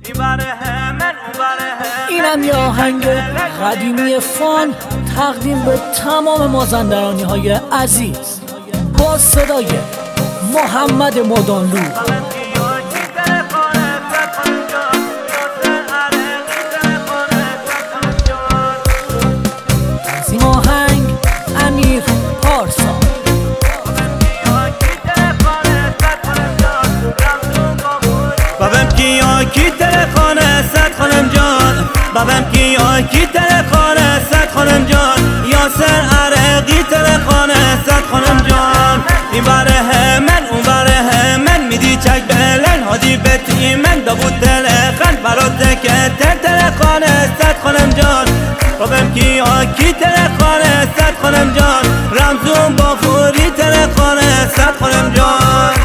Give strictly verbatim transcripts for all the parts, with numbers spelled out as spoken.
اینم یه آهنگ قدیمی فان تقدیم به تمام مازندرانی های عزیز با صدای محمد مدانلو. از این آهنگ امیر پارسا. بابم کیا کی تلخانه صد خانم جان، بابم کیا کی تلخانه صد خانم جان، یاسر عرقی تلخانه صد خانم جان. این بره من اون بره من میدی چک بلن هادی بتی من داوود تلخان برات که تلخانه صد خانم جان. بابم کیا کی تلخانه صد خانم جان، رمزون با فوری تلخانه صد خانم جان.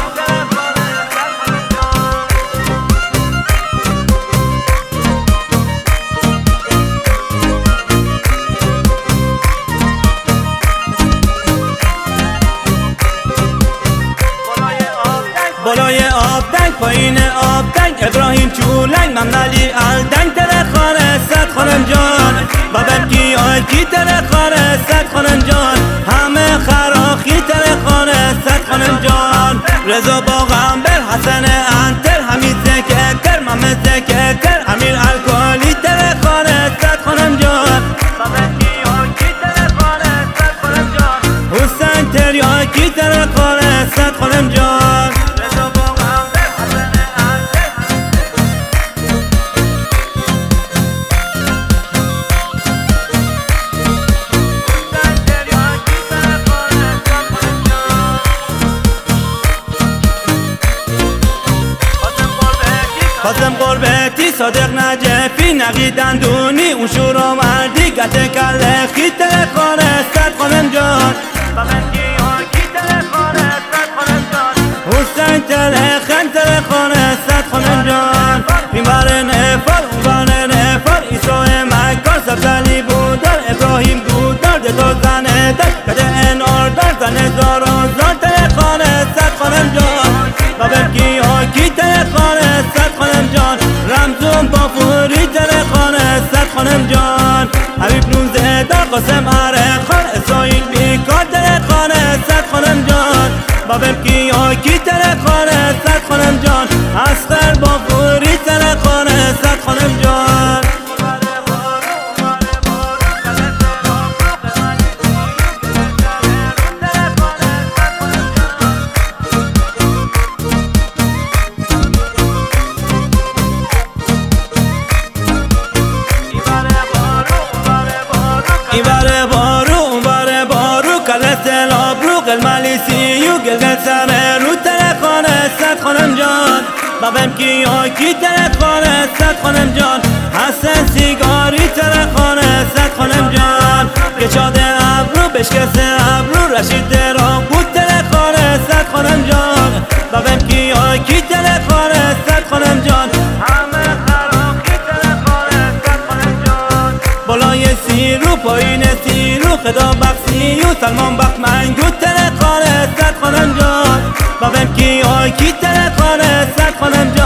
بالای آب دنگ پایین آب دنگ ابراهیم چولنگ ممنالی الدنگ تلخانه صد خانم جان. بابم کیا کی تلخانه صد خانم جان، همه خراخی تلخانه صد خانم جان. رضا باغنبر حسن انتر حمید زکر محمد زکر امیر الکلی تلخانه صد خانم جان. بابم کیا کی تلخانه صد خانم جان، حسین تریاکی تلخانه صد خانم جان. قاسم قربتی صادق نجفی نقی دندونی اون شورا مردی گته کلخی تلخانه صد خانم جان. بابم کیا کی تلخانه صد خانم جان، حسین تلخن تلخانه صد خانم جان. این بره نفر اون بره نفر ایسای مکار سبزلی بودار ابراهیم گودار دتا زنه دار کده انار دار زنه زار آزار تلخانه صد خانم جان. بابم کیا کی تلخانه صد خانم جان، رمزون با فوری تلخانه صد خانم جان. حبیب نوزه دار قاسم عرقان اسرائیل بیکار تلخانه صد خانم جان. بابم کیا کی تلخانه صد خانم جان، اسقر با فوری تلخانه صد خانم جان. این بره بارو اون بره بارو کلت لابرو قلمالی سیو گلگل سر رو تلخانه صد خانم جان. بابم کیا کی تلخانه صد خانم جان، حسن سیگاری تلخانه صد خانم جان. کشاد ابرو بشکسته ابرو رشید درام بود تلخانه صد خانم جان. بابم کیا کی تلخانه صد خانم جان، همه خراخی تلخانه صد خانم جان. بالای سیرو پایین سیرو خدا بخشیو سلمان بخت منگو تلخانه صد خانم جان. بابم کیا کی تلخانه صد خانم جان.